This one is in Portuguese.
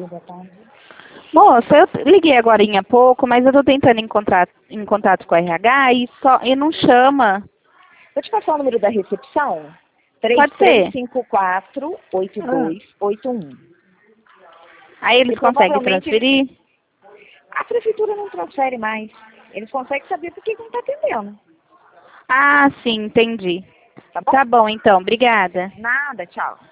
boa tarde. Moça, eu liguei agora há pouco, mas eu tô tentando encontrar em contato com a RH e não chama. Vou te passar o número da recepção. Pode ser. 3354-8281. Aí eles E conseguem provavelmente transferir? a prefeitura não transfere mais. Eles conseguem saber por que não está atendendo. Ah, sim, entendi. Tá bom? Tá bom, então. Obrigada. Nada, tchau.